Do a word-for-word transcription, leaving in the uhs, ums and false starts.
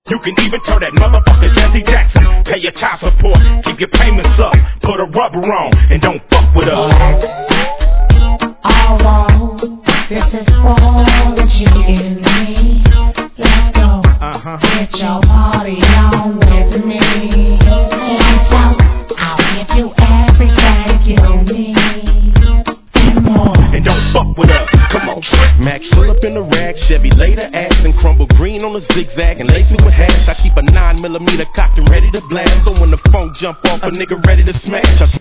You can even tell that motherfucker Jesse Jackson. Pay your child support, keep your payments up, put a rubber on, and don't fuck with us. All wrong. This is for the G and me. Let's go. Uh-huh. Get your party on with me. Lights out. I'll give you everything you need. And more. And don't fuck with us. Come on, Trick. Max fill up in the rack, Chevy later ass and crumble green on the zigzag and lace it with hash. I keep a nine millimeter cocked and ready to blast. So when the phone jump off, a nigga ready to smash. I